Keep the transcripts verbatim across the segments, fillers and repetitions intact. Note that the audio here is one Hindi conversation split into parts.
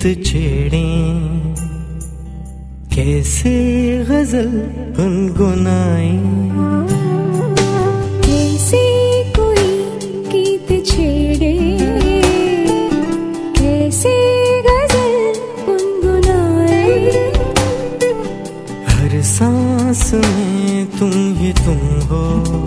गीत छेड़ें, कैसे गजल गुनगुनाएं, कैसे कोई गीत छेड़े, कैसे गजल गुनगुनाए। हर सांस में तुम ही तुम हो,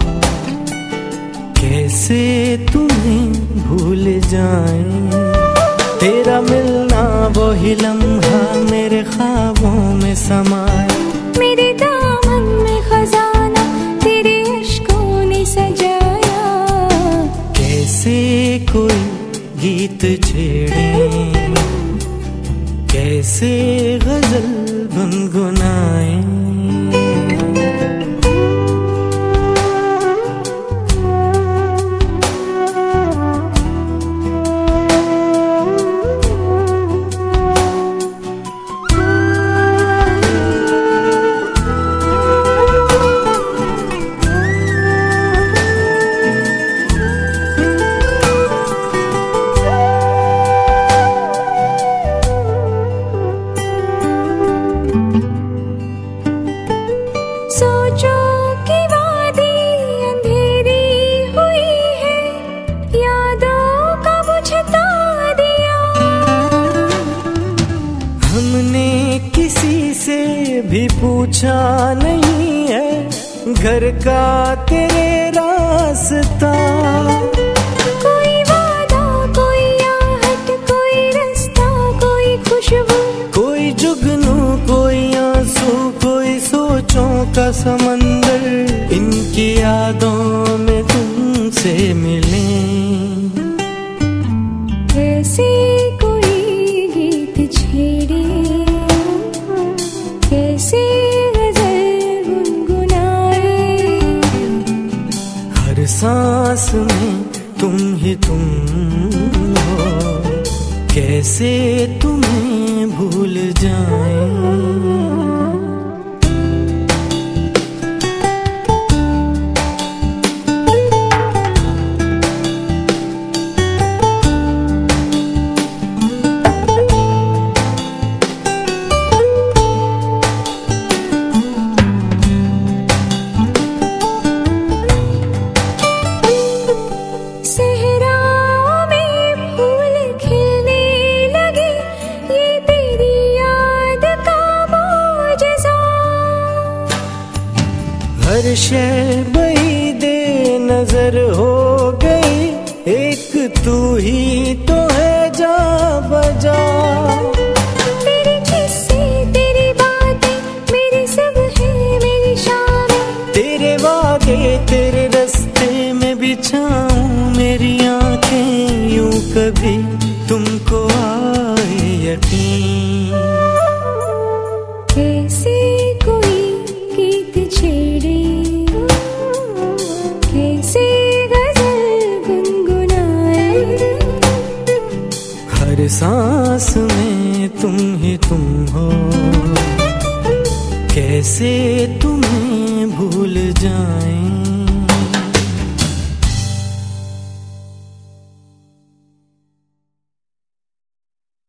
कैसे तुम्हें भूल जाएं। तेरा मिलना वही लम्हा मेरे ख्वाबों में समाए, मेरे दामन में खजाना तेरे इश्कों ने सजाया। कैसे कोई गीत छेड़े, कैसे गजल गुनगुनाए। सोचो कि वादी अंधेरी हुई है, यादों का बुझता दिया। हमने किसी से भी पूछा नहीं है घर का तेरे रास्ता। कोई वादा, कोई आहट, कोई रास्ता, कोई खुशबू, कोई जुगनू, कोई आंसू, कोई सोचों का समंदर, इनकी यादों में तुमसे मिले। कैसे कोई गीत छेड़े, कैसे गजल गुनगुनाए। हर सांस में तुम ही तुम हो, कैसे तुम्हें भूल जाएं। हर शय बईदे नजर हो गई, एक तू ही तो है जा बजा। तेरे किस्से, तेरी बातें, मेरी सब है मेरी शान। तेरे वादे, तेरे रास्ते में बिछाऊं मेरी आंखें, यूं कभी तुम